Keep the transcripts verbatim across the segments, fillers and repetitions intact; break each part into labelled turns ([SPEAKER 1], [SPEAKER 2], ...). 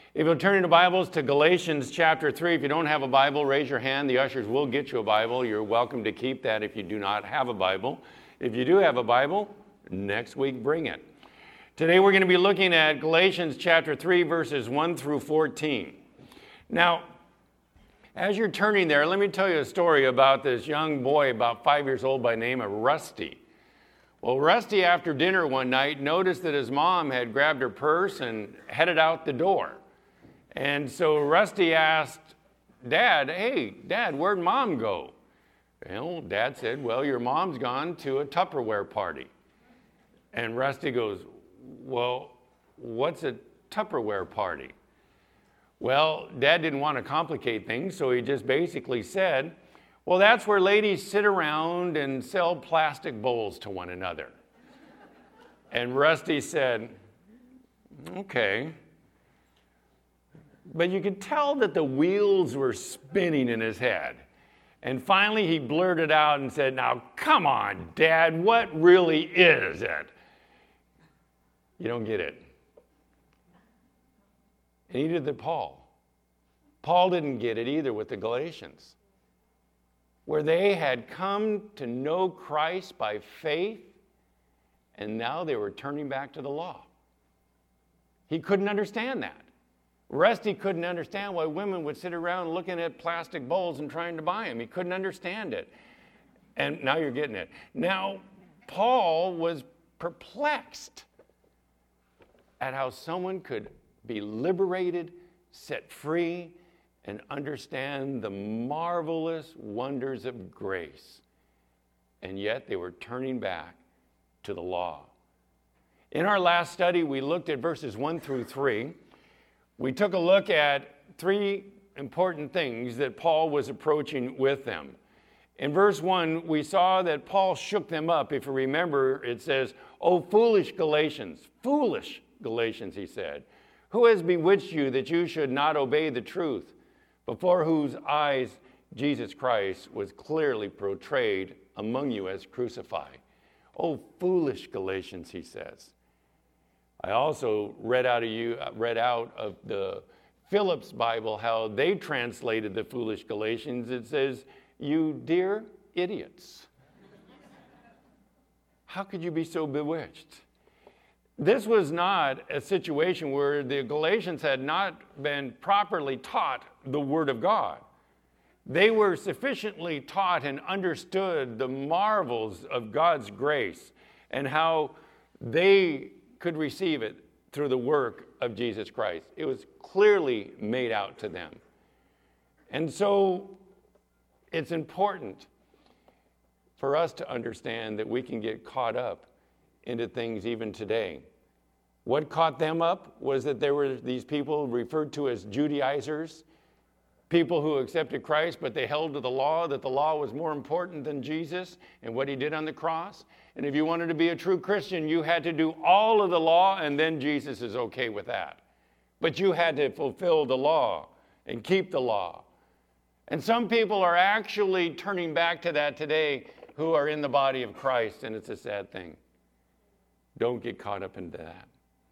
[SPEAKER 1] If you'll turn your Bibles to Galatians chapter three, if you don't have a Bible, raise your hand. The ushers will get you a Bible. You're welcome to keep that if you do not have a Bible. If you do have a Bible, next week bring it. Today we're going to be looking at Galatians chapter three, verses one through fourteen. Now, as you're turning there, let me tell you a story about this young boy, about five years old, by the name of Rusty. Well, Rusty, after dinner one night, noticed that his mom had grabbed her purse and headed out the door. And so Rusty asked Dad, hey, Dad, where'd Mom go? Well, Dad said, well, your mom's gone to a Tupperware party. And Rusty goes, well, what's a Tupperware party? Well, Dad didn't want to complicate things, so he just basically said, well, that's where ladies sit around and sell plastic bowls to one another. And Rusty said, okay. But you could tell that the wheels were spinning in his head. And finally he blurted out and said, now, come on, Dad, what really is it? You don't get it. And neither did Paul. Paul didn't get it either with the Galatians, where they had come to know Christ by faith, and now they were turning back to the law. He couldn't understand that. Rusty couldn't understand why women would sit around looking at plastic bowls and trying to buy them. He couldn't understand it. And now you're getting it. Now, Paul was perplexed at how someone could be liberated, set free, and understand the marvelous wonders of grace. And yet they were turning back to the law. In our last study, we looked at verses one through three. We took a look at three important things that Paul was approaching with them. In verse one, we saw that Paul shook them up. If you remember, it says, "O foolish Galatians, foolish Galatians," he said, "who has bewitched you that you should not obey the truth, before whose eyes Jesus Christ was clearly portrayed among you as crucified?" "O foolish Galatians," he says. I also read out of you read out of the Phillips Bible how they translated the foolish Galatians. It says, "You dear idiots." How could you be so bewitched? This was not a situation where the Galatians had not been properly taught the Word of God. They were sufficiently taught and understood the marvels of God's grace and how they could receive it through the work of Jesus Christ. It was clearly made out to them. And so it's important for us to understand that we can get caught up into things even today. What caught them up was that there were these people referred to as Judaizers, people who accepted Christ, but they held to the law, that the law was more important than Jesus and what he did on the cross. And if you wanted to be a true Christian, you had to do all of the law, and then Jesus is okay with that. But you had to fulfill the law and keep the law. And some people are actually turning back to that today who are in the body of Christ, and it's a sad thing. Don't get caught up into that.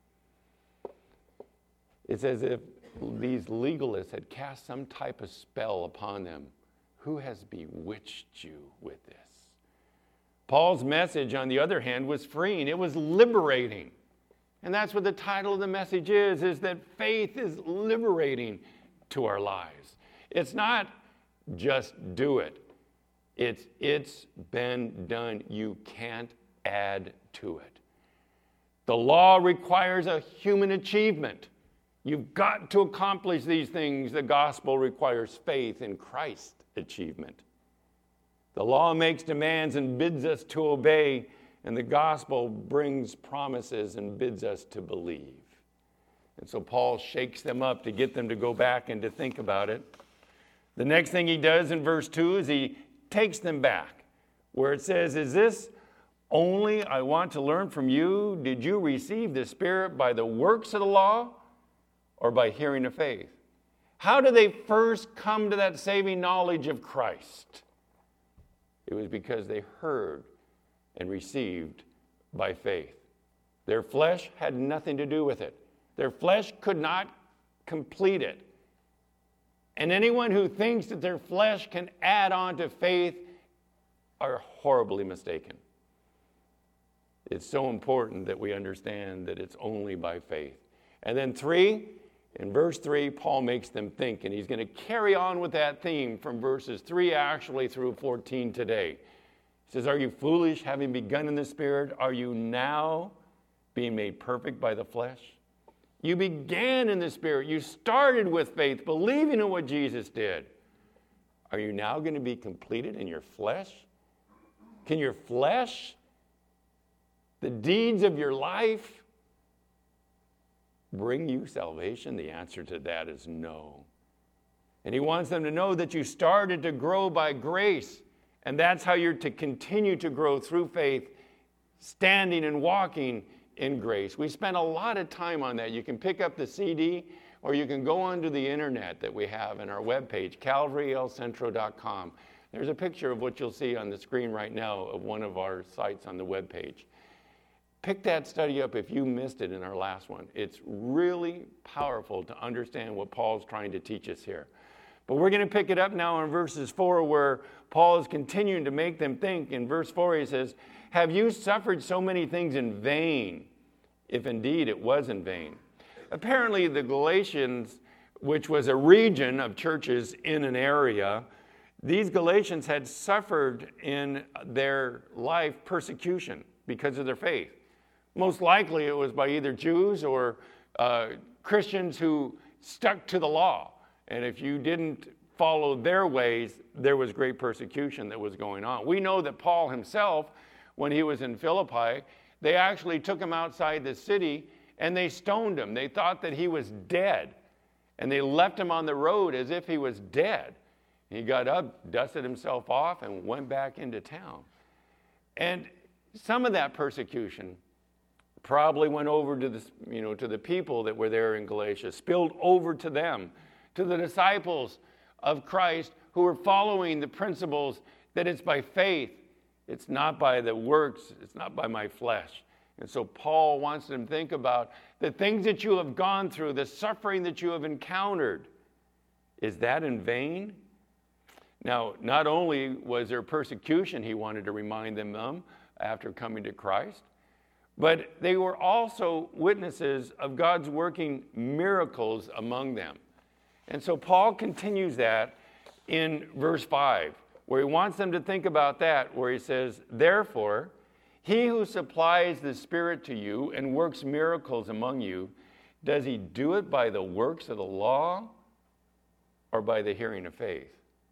[SPEAKER 1] It's as if these legalists had cast some type of spell upon them. Who has bewitched you with this? Paul's message, on the other hand, was freeing. It was liberating. And that's what the title of the message is, is that faith is liberating to our lives. It's not just do it. It's, it's been done. You can't add to it. The law requires a human achievement. You've got to accomplish these things. The gospel requires faith in Christ's achievement. The law makes demands and bids us to obey, and the gospel brings promises and bids us to believe. And so Paul shakes them up to get them to go back and to think about it. The next thing he does in verse two is he takes them back, where it says, "Is this only I want to learn from you? Did you receive the Spirit by the works of the law or by hearing of faith?" How do they first come to that saving knowledge of Christ? It was because they heard and received by faith. Their flesh had nothing to do with it. Their flesh could not complete it. And anyone who thinks that their flesh can add on to faith are horribly mistaken. It's so important that we understand that it's only by faith. And then three, in verse three, Paul makes them think, and he's going to carry on with that theme from verses three actually through fourteen today. He says, are you foolish, having begun in the Spirit? Are you now being made perfect by the flesh? You began in the Spirit. You started with faith, believing in what Jesus did. Are you now going to be completed in your flesh? Can your flesh, the deeds of your life, bring you salvation? The answer to that is no. And he wants them to know that you started to grow by grace. And that's how you're to continue to grow through faith, standing and walking in grace. We spent a lot of time on that. You can pick up the C D, or you can go onto the internet that we have in our webpage, calvary el centro dot com. There's a picture of what you'll see on the screen right now of one of our sites on the webpage. Pick that study up if you missed it in our last one. It's really powerful to understand what Paul's trying to teach us here. But we're going to pick it up now in verses four, where Paul is continuing to make them think. In verse four, he says, have you suffered so many things in vain, if indeed it was in vain? Apparently, the Galatians, which was a region of churches in an area, these Galatians had suffered in their life persecution because of their faith. Most likely it was by either Jews or uh, Christians who stuck to the law. And if you didn't follow their ways, there was great persecution that was going on. We know that Paul himself, when he was in Philippi, they actually took him outside the city and they stoned him. They thought that he was dead. And they left him on the road as if he was dead. He got up, dusted himself off, and went back into town. And some of that persecution probably went over to the, you know, to the people that were there in Galatia, spilled over to them, to the disciples of Christ who were following the principles that it's by faith, it's not by the works, it's not by my flesh. And so Paul wants them to think about the things that you have gone through, the suffering that you have encountered. Is that in vain? Now, not only was there persecution he wanted to remind them of after coming to Christ, but they were also witnesses of God's working miracles among them. And so Paul continues that in verse five, where he wants them to think about that, where he says, therefore, he who supplies the Spirit to you and works miracles among you, does he do it by the works of the law or by the hearing of faith?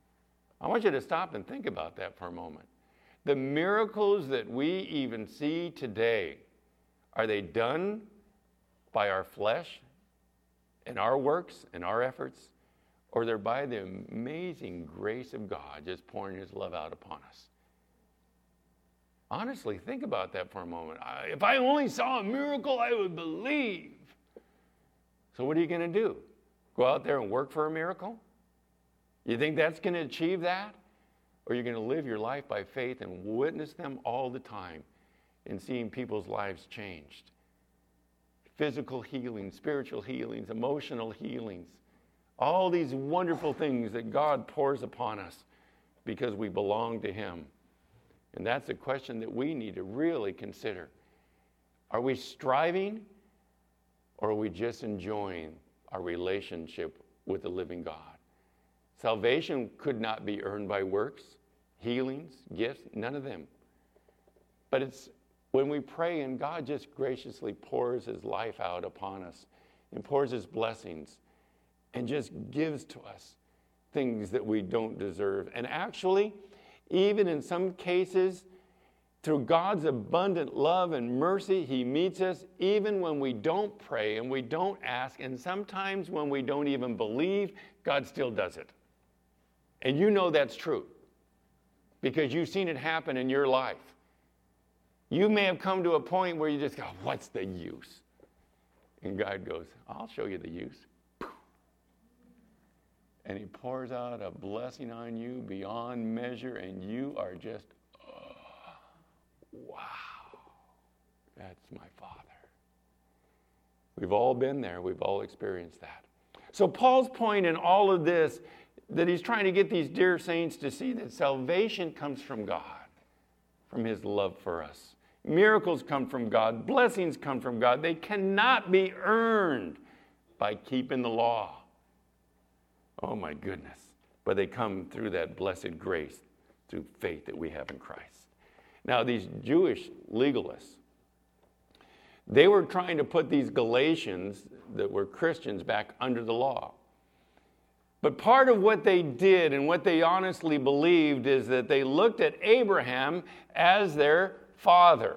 [SPEAKER 1] I want you to stop and think about that for a moment. The miracles that we even see today, are they done by our flesh and our works and our efforts, or they're by the amazing grace of God just pouring his love out upon us? Honestly, think about that for a moment. I, if I only saw a miracle, I would believe. So what are you going to do? Go out there and work for a miracle? You think that's going to achieve that? Or you're going to live your life by faith and witness them all the time in seeing people's lives changed? Physical healing, spiritual healings, emotional healings. All these wonderful things that God pours upon us because we belong to him. And that's a question that we need to really consider. Are we striving, or are we just enjoying our relationship with the living God? Salvation could not be earned by works, healings, gifts, none of them. But it's when we pray and God just graciously pours his life out upon us and pours his blessings and just gives to us things that we don't deserve. And actually, even in some cases, through God's abundant love and mercy, he meets us even when we don't pray and we don't ask. And sometimes when we don't even believe, God still does it. And you know that's true because you've seen it happen in your life. You may have come to a point where you just go, what's the use? And God goes, I'll show you the use. And he pours out a blessing on you beyond measure, and you are just, oh, wow, that's my Father. We've all been there. We've all experienced that. So Paul's point in all of this, that he's trying to get these dear saints to see that salvation comes from God, from his love for us. Miracles come from God. Blessings come from God. They cannot be earned by keeping the law. Oh my goodness. But they come through that blessed grace, through faith that we have in Christ. Now, these Jewish legalists, they were trying to put these Galatians that were Christians back under the law. But part of what they did and what they honestly believed is that they looked at Abraham as their father.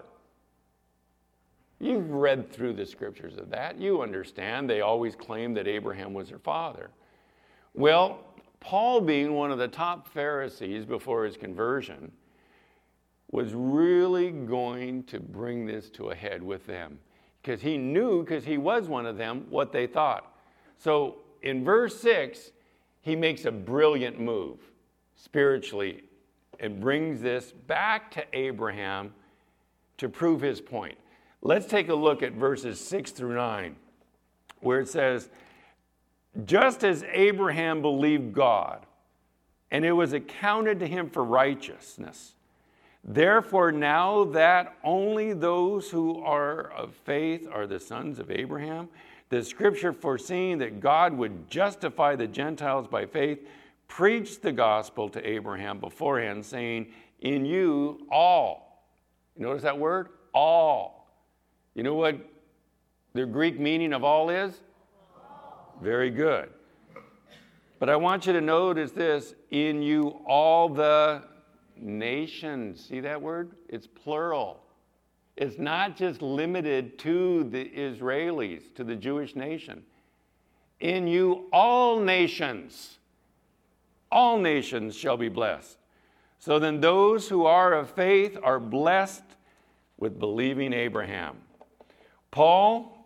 [SPEAKER 1] You've read through the scriptures of that. You understand they always claimed that Abraham was their father. Well, Paul, being one of the top Pharisees before his conversion, was really going to bring this to a head with them. Because he knew, because he was one of them, what they thought. So in verse six, he makes a brilliant move spiritually and brings this back to Abraham to prove his point. Let's take a look at verses six through nine, where it says, just as Abraham believed God, and it was accounted to him for righteousness, therefore now that only those who are of faith are the sons of Abraham, the scripture foreseeing that God would justify the Gentiles by faith, preached the gospel to Abraham beforehand, saying, in you all. You notice that word? All. You know what the Greek meaning of all is? All. Very good. But I want you to notice this, in you all the nations. See that word? It's plural. It's not just limited to the Israelis, to the Jewish nation. In you all nations, all nations shall be blessed. So then those who are of faith are blessed with believing Abraham. Paul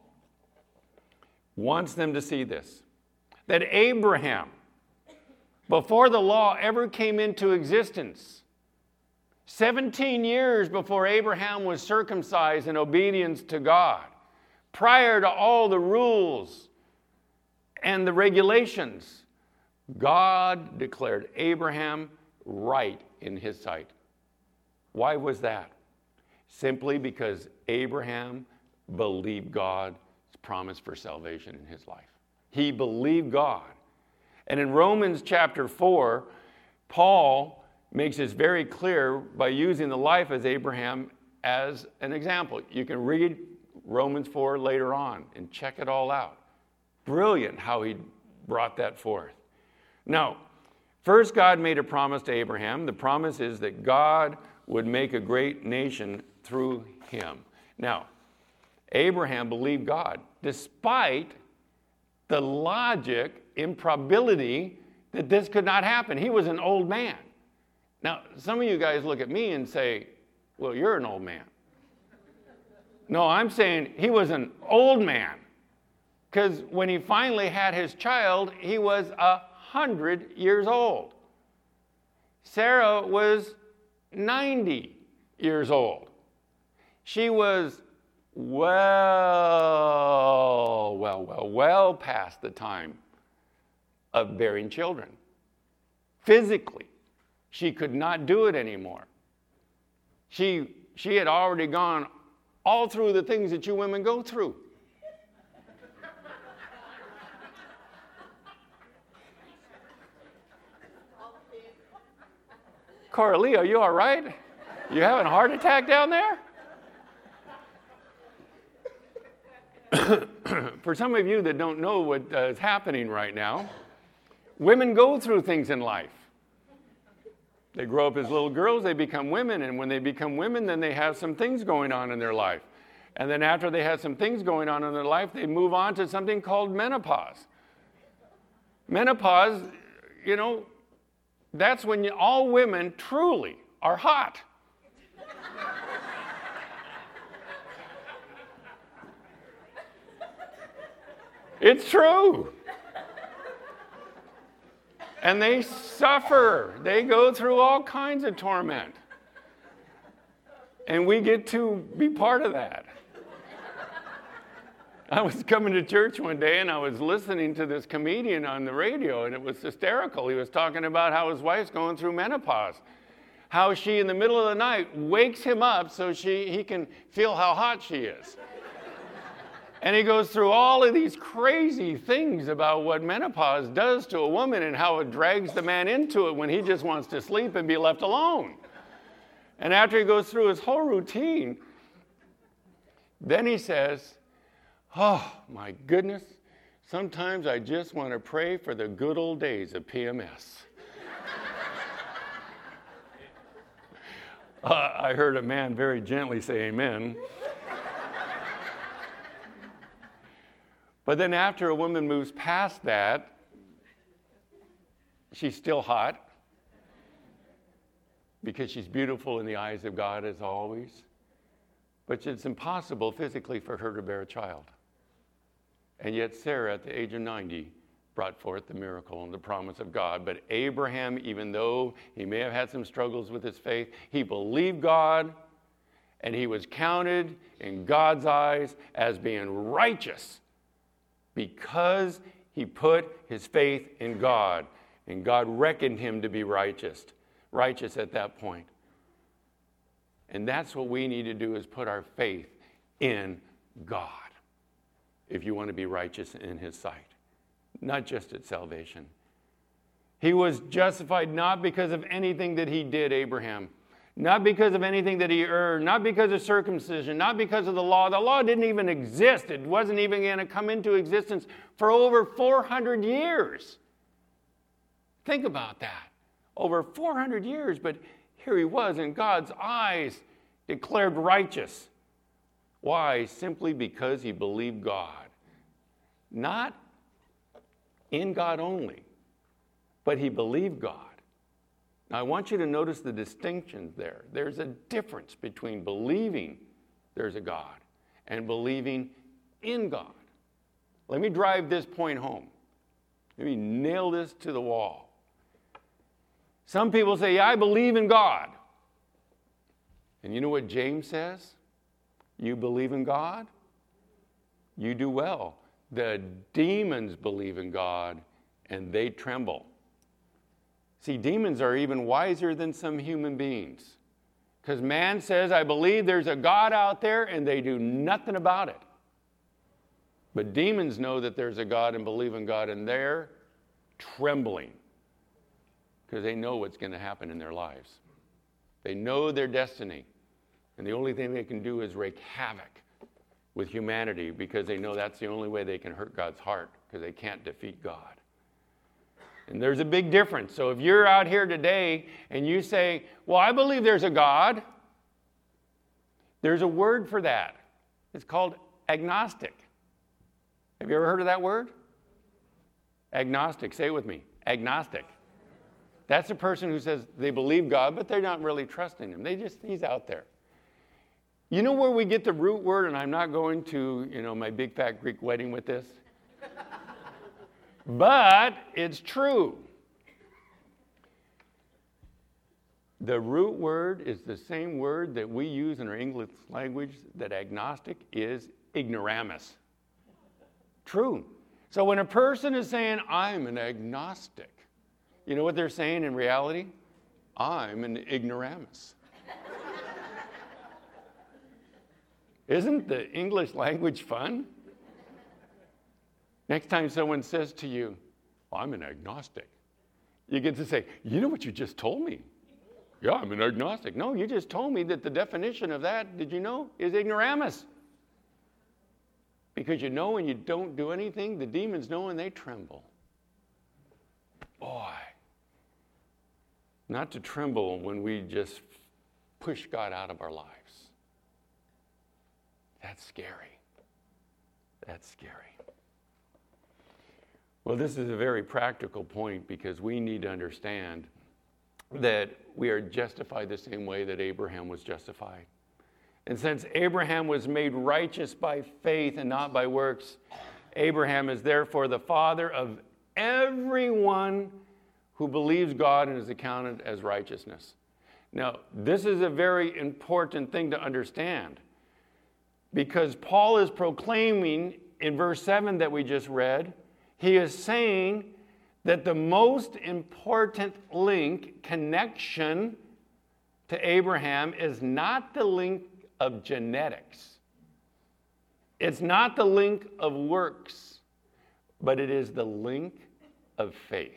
[SPEAKER 1] wants them to see this, that Abraham, before the law ever came into existence, seventeen years before Abraham was circumcised in obedience to God, prior to all the rules and the regulations, God declared Abraham right in his sight. Why was that? Simply because Abraham believed God's promise for salvation in his life. He believed God. And in Romans chapter four, Paul makes this very clear by using the life of Abraham as an example. You can read Romans four later on and check it all out. Brilliant how he brought that forth. Now, first God made a promise to Abraham. The promise is that God would make a great nation through him. Now, Abraham believed God, despite the logic, improbability that this could not happen. He was an old man. Now, some of you guys look at me and say, well, you're an old man. No, I'm saying he was an old man. Because when he finally had his child, he was a hundred years old. Sarah was ninety years old. She was well, well, well, well past the time of bearing children. Physically, she could not do it anymore. She, she had already gone all through the things that you women go through. Coralie, are you all right? You having a heart attack down there? For some of you that don't know what uh, is happening right now, women go through things in life. They grow up as little girls, they become women, and when they become women, then they have some things going on in their life. And then after they have some things going on in their life, they move on to something called menopause. Menopause, you know, that's when you, all women truly are hot. It's true. And they suffer. They go through all kinds of torment. And we get to be part of that. I was coming to church one day and I was listening to this comedian on the radio, and it was hysterical. He was talking about how his wife's going through menopause, how she in the middle of the night wakes him up so she, he can feel how hot she is. And he goes through all of these crazy things about what menopause does to a woman and how it drags the man into it when he just wants to sleep and be left alone. And after he goes through his whole routine, then he says, oh, my goodness, sometimes I just want to pray for the good old days of P M S. uh, I heard a man very gently say amen. But then after a woman moves past that, she's still hot because she's beautiful in the eyes of God as always. But it's impossible physically for her to bear a child. And yet Sarah, at the age of ninety, brought forth the miracle and the promise of God. But Abraham, even though he may have had some struggles with his faith, he believed God, and he was counted in God's eyes as being righteous because he put his faith in God, and God reckoned him to be righteous, righteous at that point. And that's what we need to do, is put our faith in God if you want to be righteous in his sight, not just at salvation. He was justified not because of anything that he did, Abraham, not because of anything that he earned, not because of circumcision, not because of the law. The law didn't even exist. It wasn't even going to come into existence for over four hundred years. Think about that. Over four hundred years, but here he was in God's eyes, declared righteous. Why? Simply because he believed God. Not in God only, but he believed God. Now, I want you to notice the distinction there. There's a difference between believing there's a God and believing in God. Let me drive this point home. Let me nail this to the wall. Some people say, yeah, I believe in God. And you know what James says? You believe in God? You do well. The demons believe in God, and they tremble. See, demons are even wiser than some human beings. Because man says, I believe there's a God out there, and they do nothing about it. But demons know that there's a God and believe in God, and they're trembling. Because they know what's going to happen in their lives. They know their destiny. And the only thing they can do is wreak havoc with humanity, because they know that's the only way they can hurt God's heart, because they can't defeat God. And there's a big difference. So if you're out here today and you say, well, I believe there's a God, there's a word for that. It's called agnostic. Have you ever heard of that word? Agnostic. Say it with me. Agnostic. That's a person who says they believe God, but they're not really trusting him. They just, he's out there. You know where we get the root word, and I'm not going to, you know, my big fat Greek wedding with this. But it's true. The root word is the same word that we use in our English language that agnostic is, ignoramus. True. So when a person is saying, I'm an agnostic, you know what they're saying in reality? I'm an ignoramus. Isn't the English language fun? Next time someone says to you, well, I'm an agnostic, you get to say, you know what you just told me? Yeah, I'm an agnostic. No, you just told me that the definition of that, did you know, is ignoramus. Because you know when you don't do anything, the demons know and they tremble. Boy. Not to tremble when we just push God out of our lives. That's scary. That's scary. Well, this is a very practical point, because we need to understand that we are justified the same way that Abraham was justified. And since Abraham was made righteous by faith and not by works, Abraham is therefore the father of everyone who believes God and is accounted as righteousness. Now, this is a very important thing to understand, because Paul is proclaiming in verse seven that we just read, he is saying that the most important link, connection to Abraham is not the link of genetics. It's not the link of works, but it is the link of faith.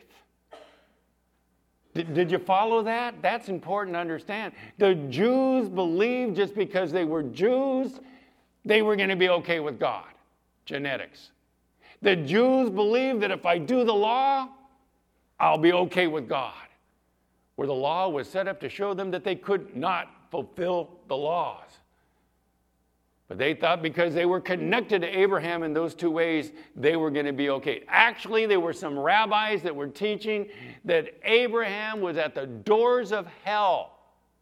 [SPEAKER 1] Did, did you follow that? That's important to understand. The Jews believed just because they were Jews, they were going to be okay with God. Genetics. The Jews believed that if I do the law, I'll be okay with God. Where the law was set up to show them that they could not fulfill the laws. But they thought because they were connected to Abraham in those two ways, they were going to be okay. Actually, there were some rabbis that were teaching that Abraham was at the doors of hell,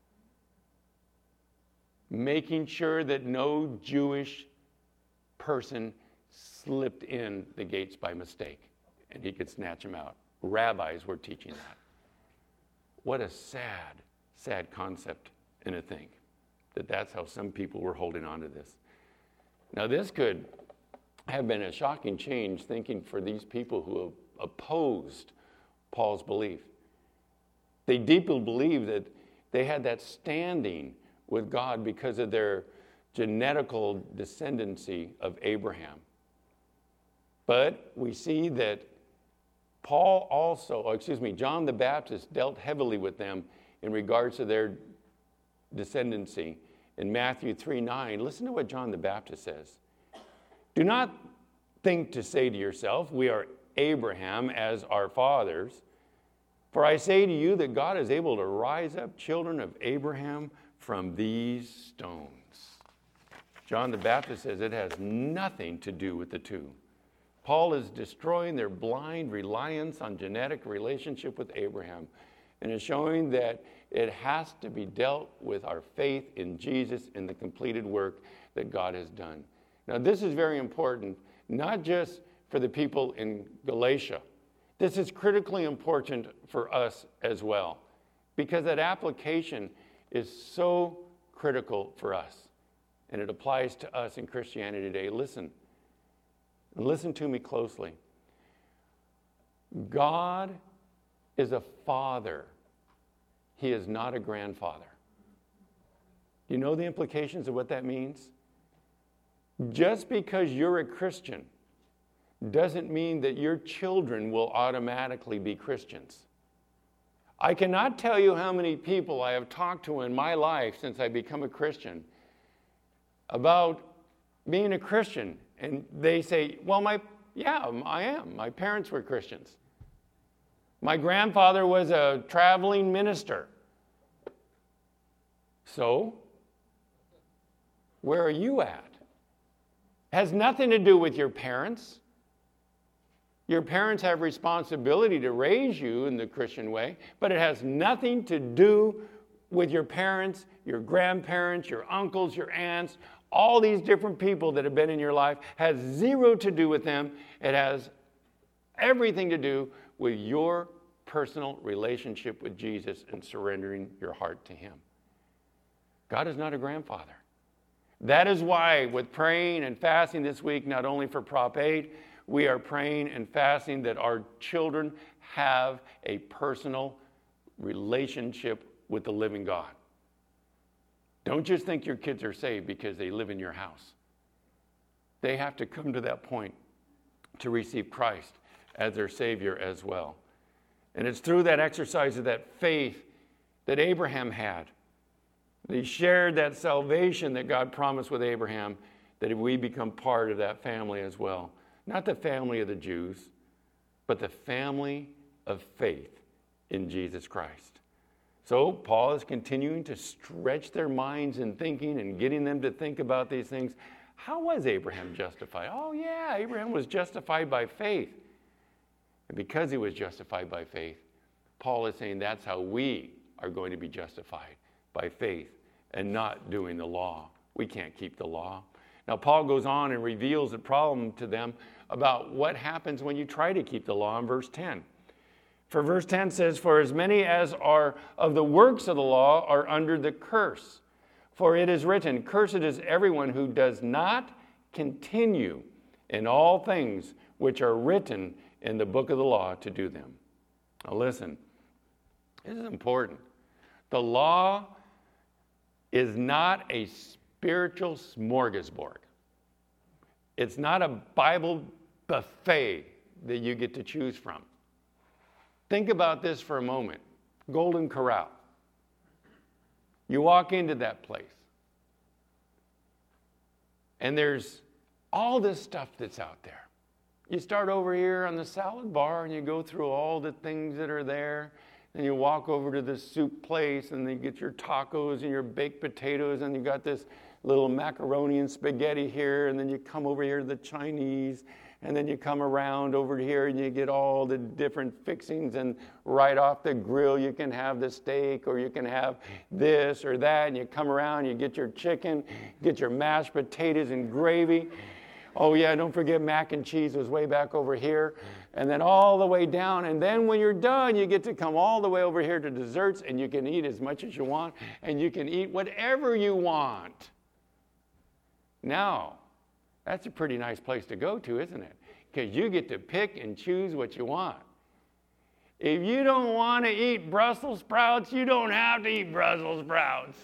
[SPEAKER 1] making sure that no Jewish person slipped in the gates by mistake, and he could snatch them out. Rabbis were teaching that. What a sad, sad concept and a thing. That that's how some people were holding on to this. Now, this could have been a shocking change thinking for these people who opposed Paul's belief. They deeply believed that they had that standing with God because of their genetical descendancy of Abraham. But we see that Paul also, oh, excuse me, John the Baptist dealt heavily with them in regards to their descendancy. In Matthew three nine, listen to what John the Baptist says. Do not think to say to yourself, we are Abraham as our fathers. For I say to you that God is able to rise up children of Abraham from these stones. John the Baptist says it has nothing to do with the two. Paul is destroying their blind reliance on genetic relationship with Abraham and is showing that it has to be dealt with our faith in Jesus and the completed work that God has done. Now, this is very important, not just for the people in Galatia. This is critically important for us as well, because that application is so critical for us, and it applies to us in Christianity today. Listen, and listen to me closely. God is a father. He is not a grandfather. You know the implications of what that means? Just because you're a Christian doesn't mean that your children will automatically be Christians. I cannot tell you how many people I have talked to in my life since I become a Christian about being a Christian. And they say, well, my yeah, I am. My parents were Christians. My grandfather was a traveling minister. So, where are you at? It has nothing to do with your parents. Your parents have responsibility to raise you in the Christian way, but it has nothing to do with your parents, your grandparents, your uncles, your aunts, all these different people that have been in your life. Has zero to do with them. It has everything to do with your personal relationship with Jesus and surrendering your heart to Him. God is not a grandfather. That is why with praying and fasting this week, not only for Prop eight, we are praying and fasting that our children have a personal relationship with the living God. Don't just think your kids are saved because they live in your house. They have to come to that point to receive Christ as their Savior as well. And it's through that exercise of that faith that Abraham had. They shared that salvation that God promised with Abraham, that we become part of that family as well. Not the family of the Jews, but the family of faith in Jesus Christ. So Paul is continuing to stretch their minds and thinking and getting them to think about these things. How was Abraham justified? Oh yeah, Abraham was justified by faith. And because he was justified by faith, Paul is saying that's how we are going to be justified, by faith and not doing the law. We can't keep the law. Now Paul goes on and reveals the problem to them about what happens when you try to keep the law in verse ten. For verse ten says, for as many as are of the works of the law are under the curse. For it is written, cursed is everyone who does not continue in all things which are written in the book of the law to do them. Now listen, this is important. The law is not a spiritual smorgasbord. It's not a Bible buffet that you get to choose from. Think about this for a moment. Golden Corral. You walk into that place, and there's all this stuff that's out there. You start over here on the salad bar, and you go through all the things that are there. Then you walk over to the soup place, and then you get your tacos and your baked potatoes, and you got this little macaroni and spaghetti here, and then you come over here to the Chinese, and then you come around over here and you get all the different fixings, and right off the grill you can have the steak, or you can have this or that, and you come around, you get your chicken, get your mashed potatoes and gravy. Oh yeah, don't forget mac and cheese was way back over here, and then all the way down, and then when you're done, you get to come all the way over here to desserts, and you can eat as much as you want, and you can eat whatever you want. Now, that's a pretty nice place to go to, isn't it? Because you get to pick and choose what you want. If you don't want to eat Brussels sprouts, you don't have to eat Brussels sprouts.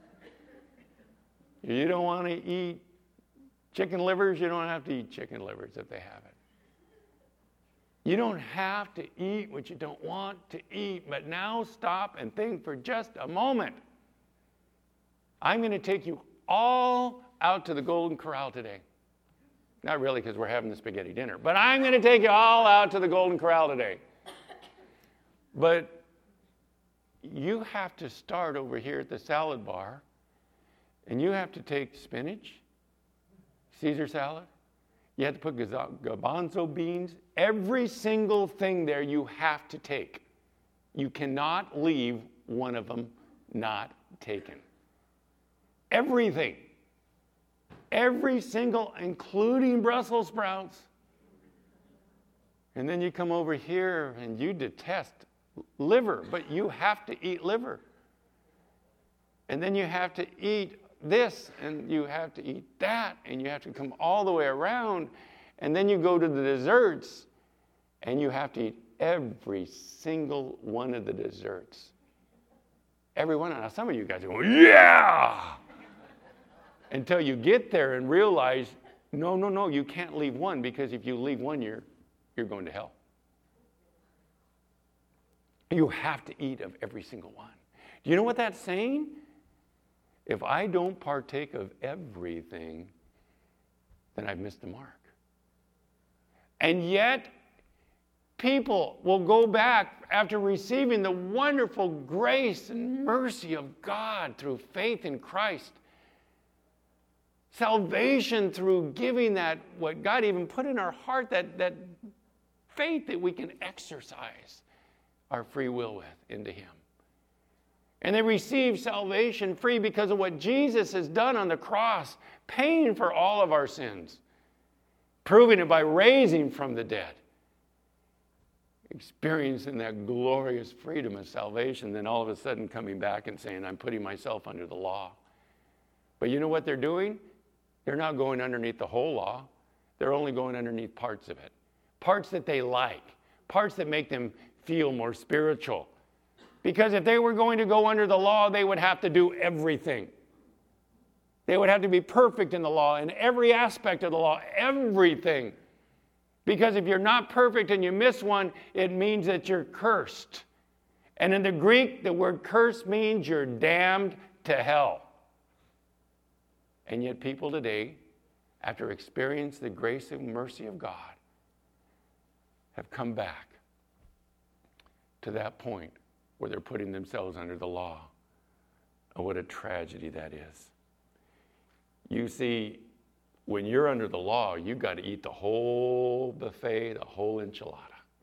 [SPEAKER 1] If you don't want to eat chicken livers, you don't have to eat chicken livers if they have it. You don't have to eat what you don't want to eat. But now stop and think for just a moment. I'm going to take you all out to the Golden Corral today. Not really, because we're having the spaghetti dinner. But I'm going to take you all out to the Golden Corral today. But you have to start over here at the salad bar, and you have to take spinach, Caesar salad. You have to put garbanzo beans. Every single thing there you have to take. You cannot leave one of them not taken. Everything. Every single, including Brussels sprouts. And then you come over here and you detest liver, but you have to eat liver. And then you have to eat this, and you have to eat that, and you have to come all the way around. And then you go to the desserts, and you have to eat every single one of the desserts. Every one. Now, some of you guys are going, yeah! Until you get there and realize, no, no, no, you can't leave one, because if you leave one, you're, you're going to hell. You have to eat of every single one. Do you know what that's saying? If I don't partake of everything, then I've missed the mark. And yet, people will go back after receiving the wonderful grace and mercy of God through faith in Christ. Salvation through giving that, what God even put in our heart, that, that faith that we can exercise our free will with into Him. And they receive salvation free because of what Jesus has done on the cross, paying for all of our sins, proving it by raising from the dead, experiencing that glorious freedom of salvation, then all of a sudden coming back and saying, I'm putting myself under the law. But you know what they're doing? They're not going underneath the whole law. They're only going underneath parts of it. Parts that they like. Parts that make them feel more spiritual. Because if they were going to go under the law, they would have to do everything. They would have to be perfect in the law, in every aspect of the law, everything. Because if you're not perfect and you miss one, it means that you're cursed. And in the Greek, the word curse means you're damned to hell. And yet people today, after experiencing the grace and mercy of God, have come back to that point where they're putting themselves under the law. Oh, what a tragedy that is. You see, when you're under the law, you've got to eat the whole buffet, the whole enchilada.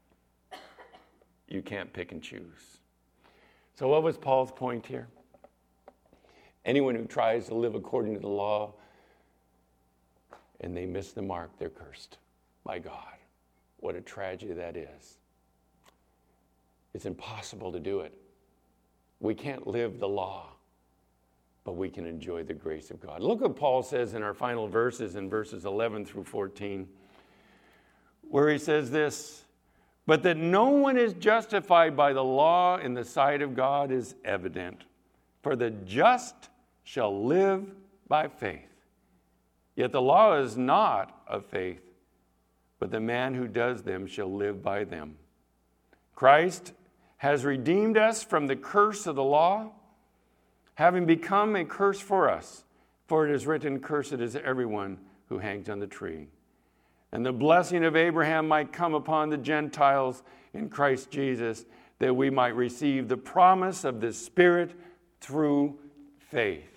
[SPEAKER 1] You can't pick and choose. So what was Paul's point here? Anyone who tries to live according to the law and they miss the mark, they're cursed by God. What a tragedy that is. It's impossible to do it. We can't live the law, but we can enjoy the grace of God. Look what Paul says in our final verses, in verses eleven through fourteen. where he says this, but that no one is justified by the law in the sight of God is evident, for the just shall live by faith. Yet the law is not of faith, but the man who does them shall live by them. Christ has redeemed us from the curse of the law, having become a curse for us. For it is written, cursed is everyone who hangs on the tree. And the blessing of Abraham might come upon the Gentiles in Christ Jesus, that we might receive the promise of the Spirit through faith.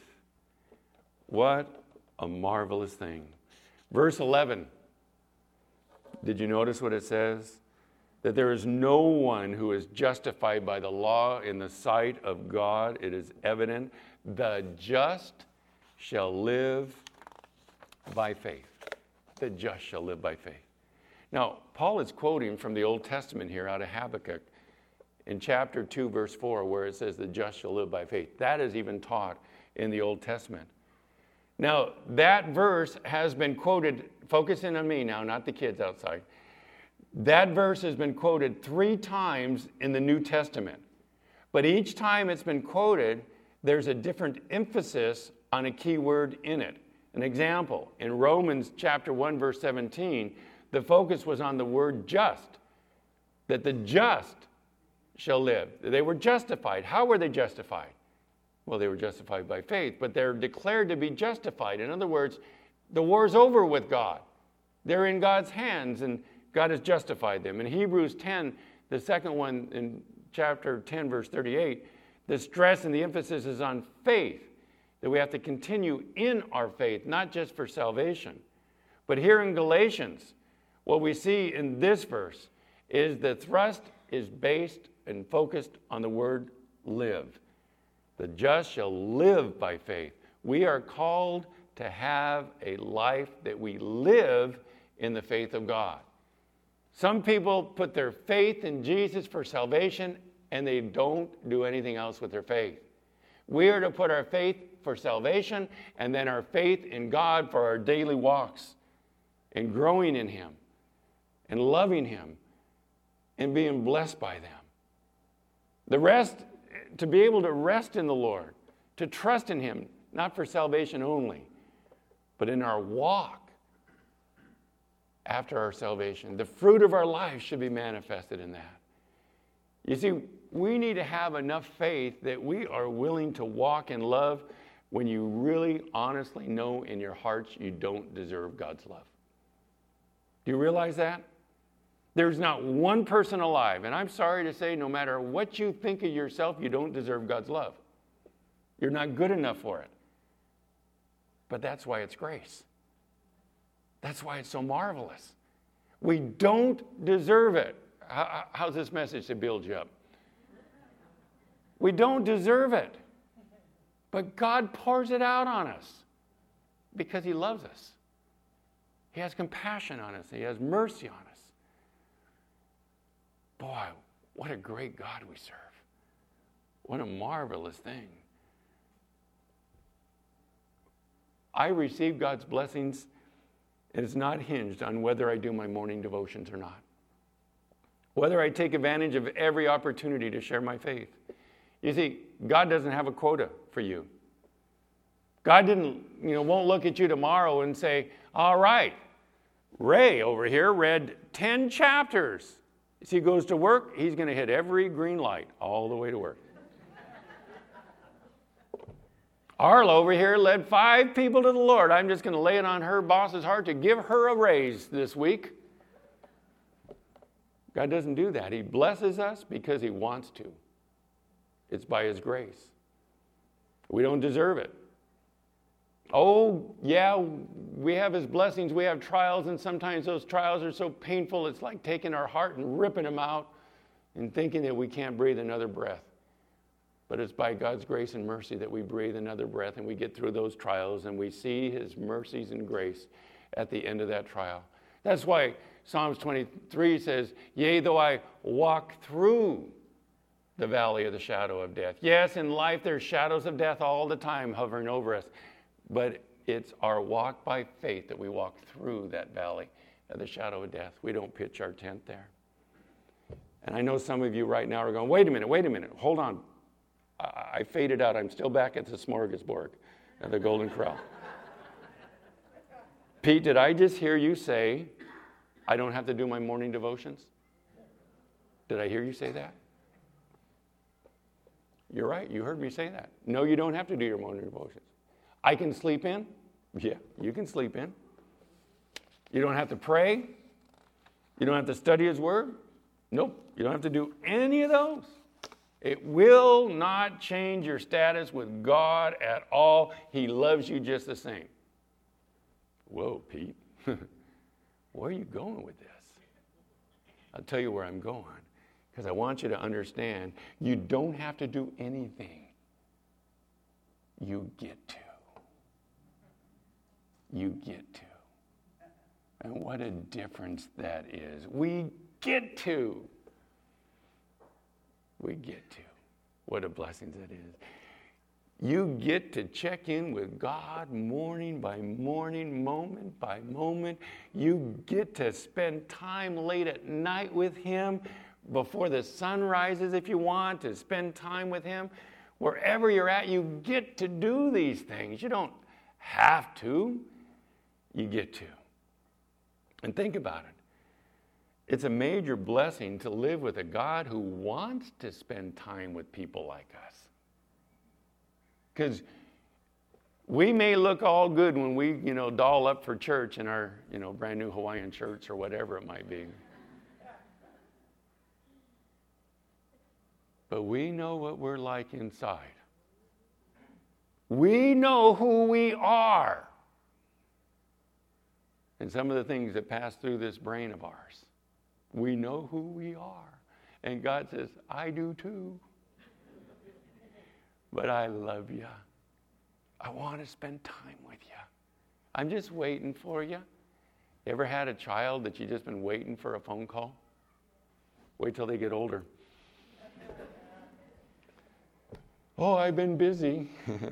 [SPEAKER 1] What a marvelous thing. Verse eleven. Did you notice what it says? That there is no one who is justified by the law in the sight of God. It is evident. The just shall live by faith. The just shall live by faith. Now, Paul is quoting from the Old Testament here out of Habakkuk in chapter two, verse four, where it says the just shall live by faith. That is even taught in the Old Testament. Now, that verse has been quoted, focusing on me now, not the kids outside. That verse has been quoted three times in the New Testament. But each time it's been quoted, there's a different emphasis on a key word in it. An example, in Romans chapter one, verse seventeen, the focus was on the word just, that the just shall live. They were justified. How were they justified? Well, they were justified by faith, but they're declared to be justified. In other words, the war's over with God. They're in God's hands, and God has justified them. In Hebrews ten, the second one in chapter ten, verse thirty-eight, the stress and the emphasis is on faith, that we have to continue in our faith, not just for salvation. But here in Galatians, what we see in this verse is the thrust is based and focused on the word live. The just shall live by faith. We are called to have a life that we live in the faith of God. Some people put their faith in Jesus for salvation, and they don't do anything else with their faith. We are to put our faith for salvation, and then our faith in God for our daily walks, and growing in Him, and loving Him, and being blessed by them. The rest, to be able to rest in the Lord, to trust in Him, not for salvation only, but in our walk after our salvation. The fruit of our life should be manifested in that. You see, we need to have enough faith that we are willing to walk in love when you really honestly know in your hearts you don't deserve God's love. Do you realize that? There's not one person alive, and I'm sorry to say, no matter what you think of yourself, you don't deserve God's love. You're not good enough for it. But that's why it's grace. That's why it's so marvelous. We don't deserve it. How, how's this message to build you up? We don't deserve it. But God pours it out on us because He loves us. He has compassion on us. He has mercy on us. Boy, what a great God we serve. What a marvelous thing. I receive God's blessings, and it's not hinged on whether I do my morning devotions or not. Whether I take advantage of every opportunity to share my faith. You see, God doesn't have a quota for you. God didn't, you know, won't look at you tomorrow and say, all right, Ray over here read ten chapters. As he goes to work, he's going to hit every green light all the way to work. Arla over here led five people to the Lord. I'm just going to lay it on her boss's heart to give her a raise this week. God doesn't do that. He blesses us because He wants to. It's by His grace. We don't deserve it. Oh, yeah, we have His blessings. We have trials, and sometimes those trials are so painful, it's like taking our heart and ripping them out and thinking that we can't breathe another breath. But it's by God's grace and mercy that we breathe another breath, and we get through those trials, and we see His mercies and grace at the end of that trial. That's why Psalms twenty-three says, yea, though I walk through the valley of the shadow of death. Yes, in life there's shadows of death all the time hovering over us. But it's our walk by faith that we walk through that valley at the shadow of death. We don't pitch our tent there. And I know some of you right now are going, wait a minute, wait a minute, hold on. I, I faded out. I'm still back at the smorgasbord at the Golden Corral. Pete, did I just hear you say, I don't have to do my morning devotions? Did I hear you say that? You're right. You heard me say that. No, you don't have to do your morning devotions. I can sleep in? Yeah, you can sleep in. You don't have to pray? You don't have to study His Word? Nope. You don't have to do any of those. It will not change your status with God at all. He loves you just the same. Whoa, Pete. Where are you going with this? I'll tell you where I'm going. Because I want you to understand, you don't have to do anything. You get to. You get to. And what a difference that is. We get to. We get to. What a blessing that is. You get to check in with God morning by morning, moment by moment. You get to spend time late at night with Him before the sun rises if you want to spend time with Him. Wherever you're at, you get to do these things. You don't have to. You get to. And think about it. It's a major blessing to live with a God who wants to spend time with people like us. Because we may look all good when we, you know, doll up for church in our, you know, brand new Hawaiian shirts or whatever it might be. But we know what we're like inside. We know who we are. And some of the things that pass through this brain of ours. We know who we are. And God says, I do too. But I love you. I want to spend time with you. I'm just waiting for you. You ever had a child that you just been waiting for a phone call? Wait till they get older. Oh, I've been busy.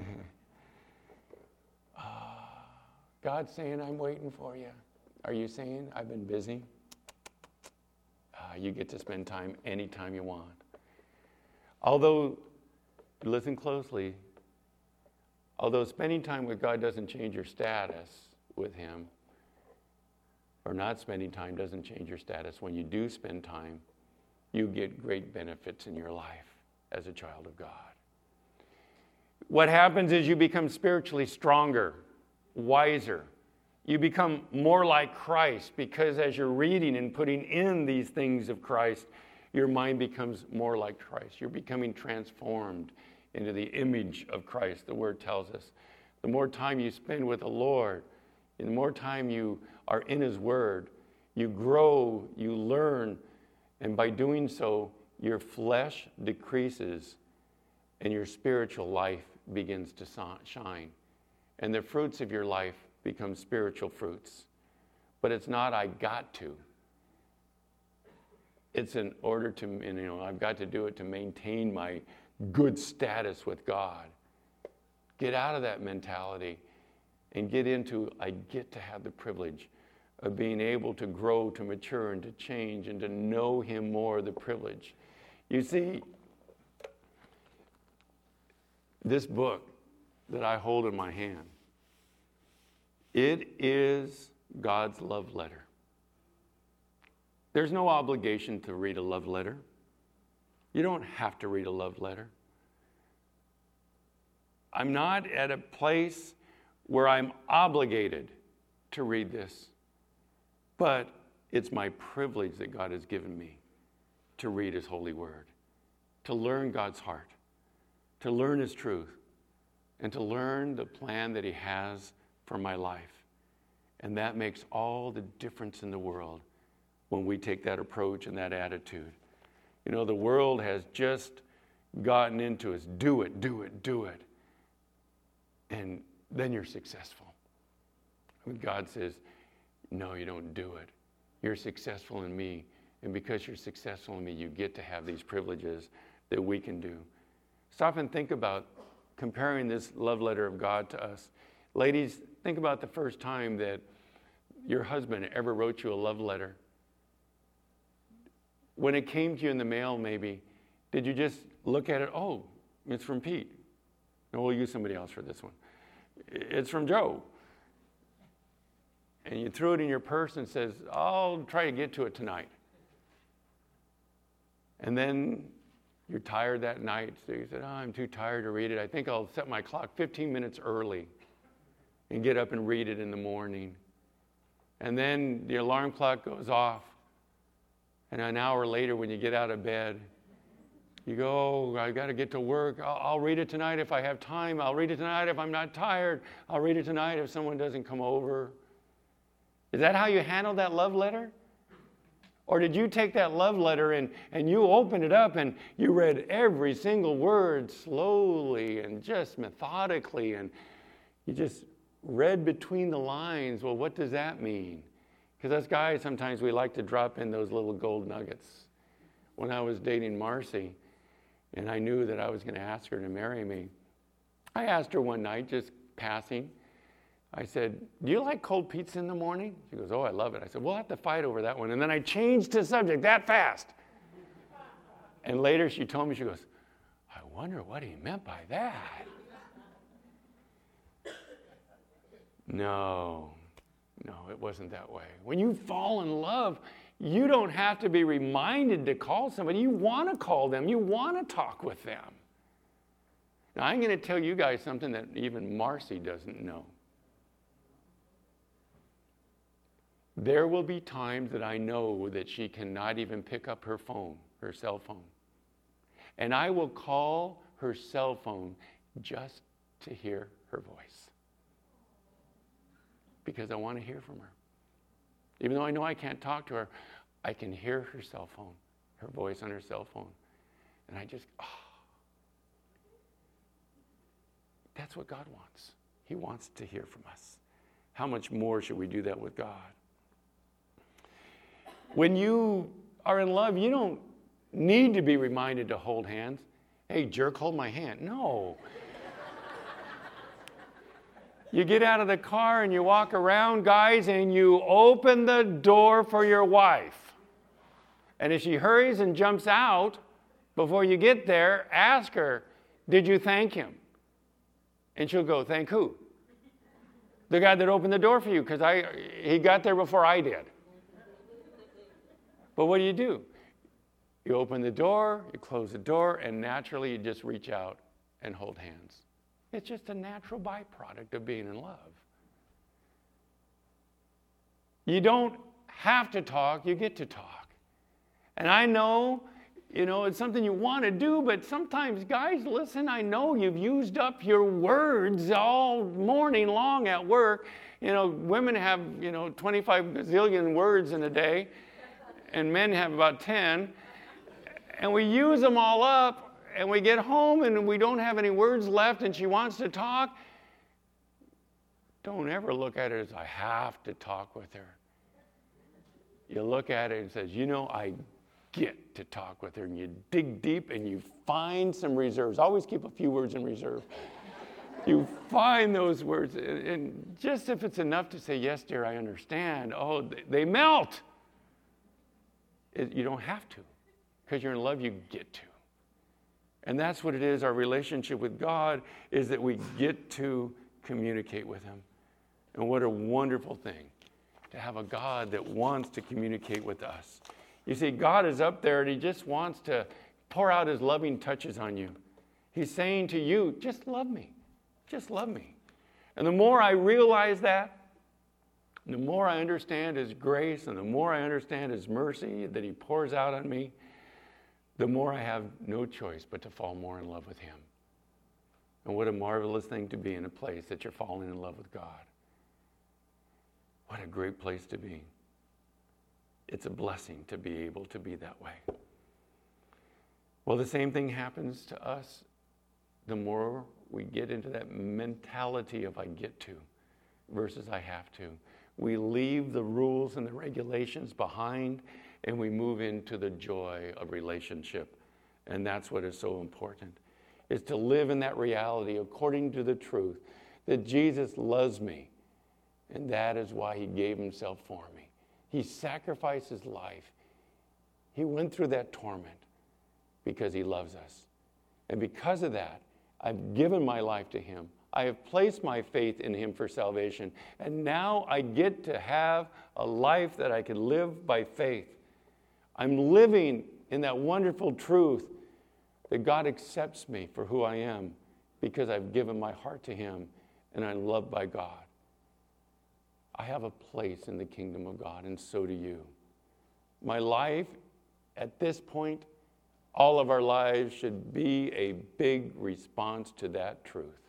[SPEAKER 1] uh, God's saying, I'm waiting for you. Are you saying, I've been busy? Uh, you get to spend time anytime you want. Although, listen closely, although spending time with God doesn't change your status with Him, or not spending time doesn't change your status, when you do spend time, you get great benefits in your life as a child of God. What happens is you become spiritually stronger, wiser. You become more like Christ because as you're reading and putting in these things of Christ, your mind becomes more like Christ. You're becoming transformed into the image of Christ, the Word tells us. The more time you spend with the Lord, and the more time you are in His Word, you grow, you learn, and by doing so, your flesh decreases and your spiritual life begins to shine. And the fruits of your life become spiritual fruits. But it's not, I got to. It's in order to, you know, I've got to do it to maintain my good status with God. Get out of that mentality and get into, I get to have the privilege of being able to grow, to mature, and to change, and to know Him more, the privilege. You see, this book that I hold in my hand, it is God's love letter. There's no obligation to read a love letter. You don't have to read a love letter. I'm not at a place where I'm obligated to read this, but it's my privilege that God has given me to read His holy word, to learn God's heart, to learn His truth, and to learn the plan that He has for my life. And that makes all the difference in the world when we take that approach and that attitude. You know, the world has just gotten into us, do it, do it, do it. And then you're successful. And God says, no, you don't do it. You're successful in me. And because you're successful in me, you get to have these privileges that we can do. Stop and think about comparing this love letter of God to us. Ladies, think about the first time that your husband ever wrote you a love letter? When it came to you in the mail, maybe, did you just look at it? Oh, it's from Pete. No, we'll use somebody else for this one. It's from Joe. And you threw it in your purse and says, I'll try to get to it tonight. And then you're tired that night, so you said, oh, I'm too tired to read it. I think I'll set my clock fifteen minutes early and get up and read it in the morning. And then the alarm clock goes off. And an hour later, when you get out of bed, you go, oh, I've got to get to work. I'll, I'll read it tonight if I have time. I'll read it tonight if I'm not tired. I'll read it tonight if someone doesn't come over. Is that how you handled that love letter? Or did you take that love letter and, and you opened it up and you read every single word slowly and just methodically, and you just read between the lines? Well, what does that mean? Because us guys, sometimes we like to drop in those little gold nuggets. When I was dating Marcy, and I knew that I was going to ask her to marry me, I asked her one night, just passing, I said, do you like cold pizza in the morning? She goes, oh, I love it. I said, we'll have to fight over that one. And then I changed the subject that fast. And later she told me, she goes, I wonder what he meant by that. No, no, it wasn't that way. When you fall in love, you don't have to be reminded to call somebody. You want to call them. You want to talk with them. Now, I'm going to tell you guys something that even Marcy doesn't know. There will be times that I know that she cannot even pick up her phone, her cell phone. And I will call her cell phone just to hear her voice. Because I want to hear from her. Even though I know I can't talk to her, I can hear her cell phone, her voice on her cell phone. And I just, oh. That's what God wants. He wants to hear from us. How much more should we do that with God? When you are in love, you don't need to be reminded to hold hands. Hey, jerk, hold my hand. No. You get out of the car and you walk around, guys, and you open the door for your wife. And if she hurries and jumps out before you get there, ask her, did you thank him? And she'll go, thank who? The guy that opened the door for you, because I he got there before I did. But what do you do? You open the door, you close the door, and naturally you just reach out and hold hands. It's just a natural byproduct of being in love. You don't have to talk, you get to talk. And I know, you know, it's something you want to do, but sometimes, guys, listen, I know you've used up your words all morning long at work. You know, women have, you know, twenty-five gazillion words in a day, and men have about ten. And we use them all up. And we get home and we don't have any words left and she wants to talk. Don't ever look at it as I have to talk with her. You look at it and says, you know, I get to talk with her. And you dig deep and you find some reserves. Always keep a few words in reserve. You find those words. And just if it's enough to say, yes, dear, I understand. Oh, they melt. It, you don't have to. Because you're in love, you get to. And that's what it is. Our relationship with God is that we get to communicate with him. And what a wonderful thing to have a God that wants to communicate with us. You see, God is up there and he just wants to pour out his loving touches on you. He's saying to you, just love me. Just love me. And the more I realize that, the more I understand his grace and the more I understand his mercy that he pours out on me, the more I have no choice but to fall more in love with him. And what a marvelous thing to be in a place that you're falling in love with God. What a great place to be. It's a blessing to be able to be that way. Well, the same thing happens to us the more we get into that mentality of I get to versus I have to. We leave the rules and the regulations behind and we move into the joy of relationship. And that's what is so important, is to live in that reality according to the truth that Jesus loves me And that is why he gave himself for me. He sacrificed his life. He went through that torment because he loves us. And because of that, I've given my life to him. I have placed my faith in him for salvation. And now I get to have a life that I can live by faith. I'm living in that wonderful truth that God accepts me for who I am because I've given my heart to him and I'm loved by God. I have a place in the kingdom of God, and so do you. My life, at this point, all of our lives should be a big response to that truth,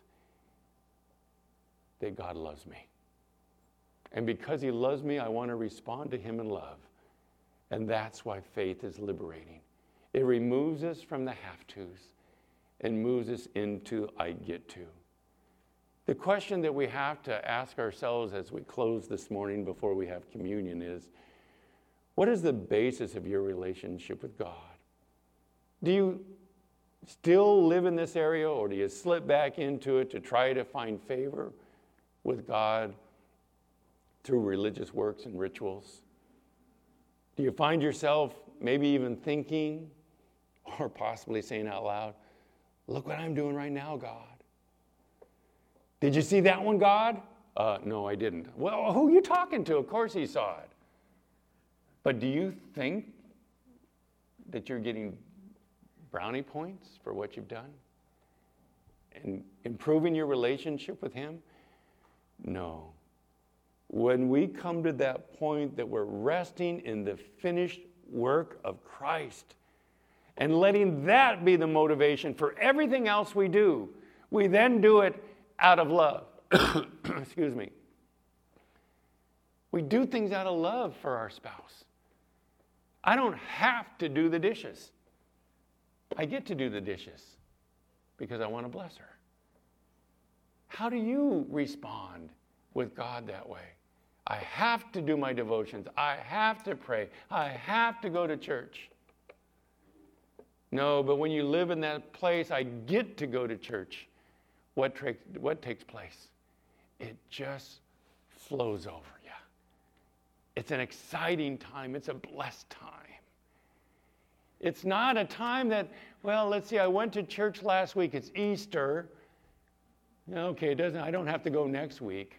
[SPEAKER 1] that God loves me. And because he loves me, I want to respond to him in love. And that's why faith is liberating. It removes us from the have-tos and moves us into I get to. The question that we have to ask ourselves as we close this morning before we have communion is, what is the basis of your relationship with God? Do you still live in this area, or do you slip back into it to try to find favor with God through religious works and rituals? Do you find yourself maybe even thinking or possibly saying out loud, look what I'm doing right now, God? Did you see that one, God? Uh, no, I didn't. Well, who are you talking to? Of course he saw it. But do you think that you're getting brownie points for what you've done? And improving your relationship with him? No. When we come to that point that we're resting in the finished work of Christ and letting that be the motivation for everything else we do, we then do it out of love. Excuse me. We do things out of love for our spouse. I don't have to do the dishes. I get to do the dishes because I want to bless her. How do you respond with God that way? I have to do my devotions. I have to pray. I have to go to church. No, but when you live in that place, I get to go to church. What, tra- what takes place? It just flows over you. It's an exciting time. It's a blessed time. It's not a time that, well, let's see, I went to church last week. It's Easter. Okay, it doesn't. I don't have to go next week.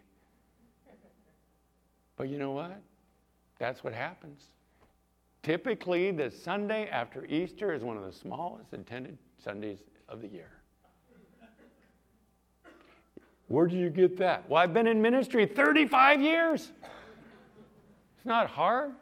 [SPEAKER 1] But you know what? That's what happens. Typically, the Sunday after Easter is one of the smallest attended Sundays of the year. Where did you get that? Well, I've been in ministry thirty-five years. It's not hard.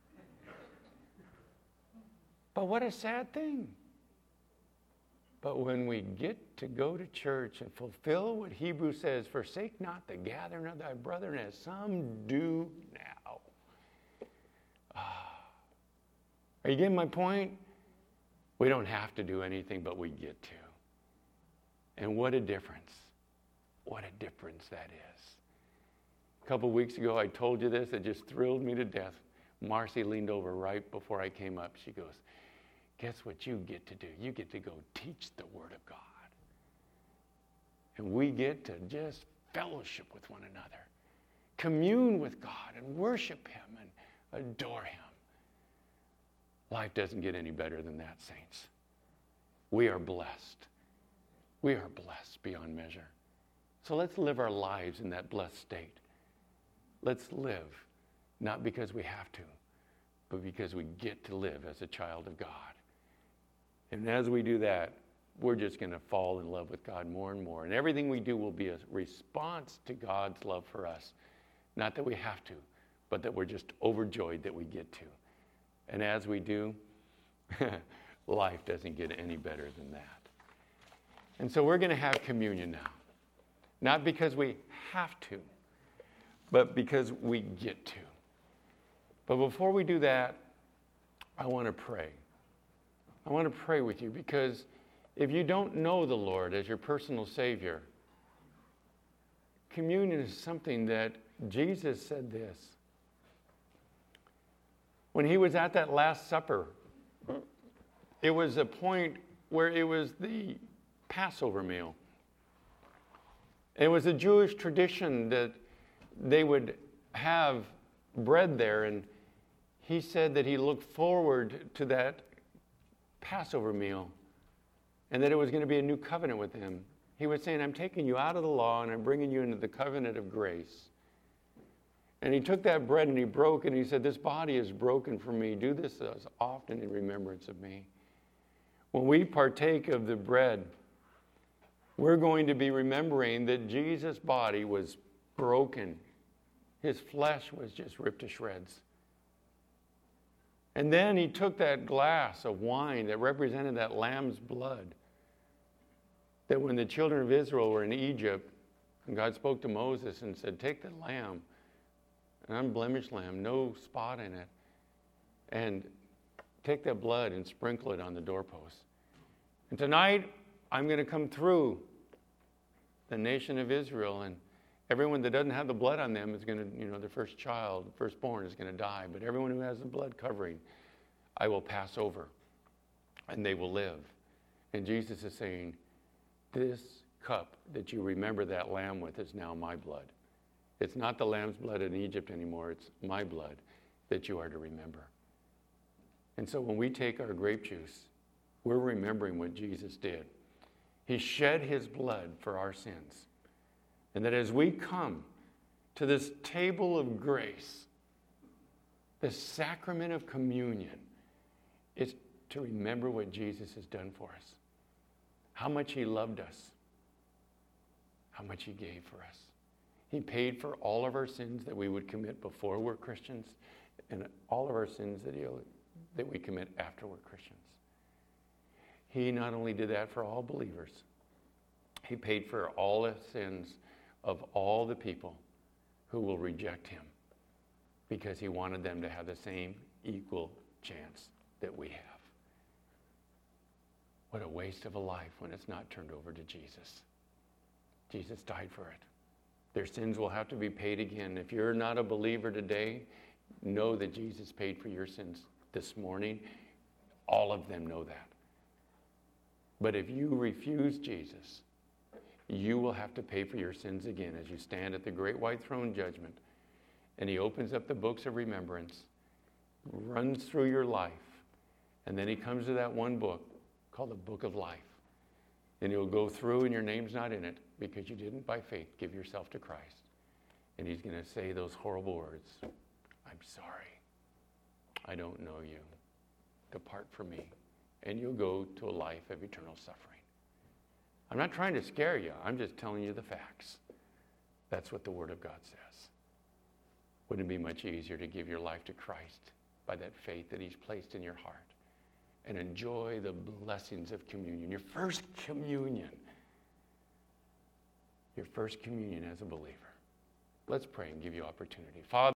[SPEAKER 1] But what a sad thing. But when we get to go to church and fulfill what Hebrews says, forsake not the gathering of thy brethren as some do now. Ah. Are you getting my point? We don't have to do anything, but we get to. And what a difference. What a difference that is. A couple weeks ago, I told you this. It just thrilled me to death. Marcy leaned over right before I came up. She goes, guess what you get to do? You get to go teach the Word of God. And we get to just fellowship with one another, commune with God and worship him and adore him. Life doesn't get any better than that, saints. We are blessed. We are blessed beyond measure. So let's live our lives in that blessed state. Let's live, not because we have to, but because we get to live as a child of God. And as we do that, we're just going to fall in love with God more and more. And everything we do will be a response to God's love for us. Not that we have to, but that we're just overjoyed that we get to. And as we do, life doesn't get any better than that. And so we're going to have communion now. Not because we have to, but because we get to. But before we do that, I want to pray. I want to pray with you because if you don't know the Lord as your personal Savior, communion is something that Jesus said this. When he was at that Last Supper, it was a point where it was the Passover meal. It was a Jewish tradition that they would have bread there, and he said that he looked forward to that Passover meal and that it was going to be a new covenant with him. He was saying, I'm taking you out of the law and I'm bringing you into the covenant of grace. And he took that bread and he broke it and he said, this body is broken for me. Do this as often in remembrance of me. When we partake of the bread, we're going to be remembering that Jesus' body was broken. His flesh was just ripped to shreds. And then he took that glass of wine that represented that lamb's blood. That when the children of Israel were in Egypt, and God spoke to Moses and said, take the lamb, an unblemished lamb, no spot in it, and take that blood and sprinkle it on the doorpost. And tonight, I'm going to come through the nation of Israel, and everyone that doesn't have the blood on them is going to, you know, the first child, the firstborn is going to die. But everyone who has the blood covering, I will pass over, and they will live. And Jesus is saying, this cup that you remember that lamb with is now my blood. It's not the lamb's blood in Egypt anymore. It's my blood that you are to remember. And so when we take our grape juice, we're remembering what Jesus did. He shed his blood for our sins. And that as we come to this table of grace, the sacrament of communion, is to remember what Jesus has done for us. How much he loved us. How much he gave for us. He paid for all of our sins that we would commit before we're Christians, and all of our sins that, he'll, that we commit after we're Christians. He not only did that for all believers, he paid for all the sins of all the people who will reject him, because he wanted them to have the same equal chance that we have. What a waste of a life when it's not turned over to Jesus. Jesus died for it. Their sins will have to be paid again. If you're not a believer today, know that Jesus paid for your sins this morning. All of them know that. But if you refuse Jesus, you will have to pay for your sins again as you stand at the great white throne judgment. And he opens up the books of remembrance, runs through your life, and then he comes to that one book called the Book of Life. And he'll go through and your name's not in it because you didn't by faith give yourself to Christ. And he's going to say those horrible words, I'm sorry, I don't know you. Depart from me. And you'll go to a life of eternal suffering. I'm not trying to scare you. I'm just telling you the facts. That's what the Word of God says. Wouldn't it be much easier to give your life to Christ by that faith that he's placed in your heart and enjoy the blessings of communion, your first communion, your first communion as a believer? Let's pray and give you opportunity. Father,